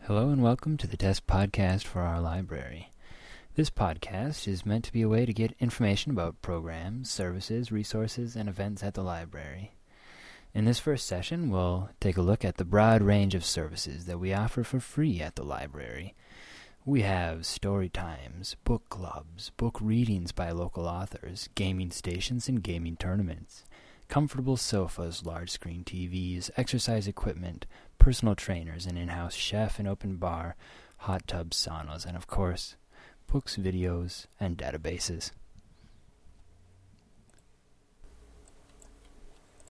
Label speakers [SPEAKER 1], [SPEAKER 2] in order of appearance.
[SPEAKER 1] Hello and welcome to the Test Podcast for our library. This podcast is meant to be a way to get information about programs, services, resources, and events at the library. In this first session, we'll take a look at the broad range of services that we offer for free at the library. We have story times, book clubs, book readings by local authors, gaming stations and gaming tournaments, comfortable sofas, large screen TVs, exercise equipment, personal trainers, an in-house chef, an open bar, hot tubs, saunas, and of course, books, videos, and databases.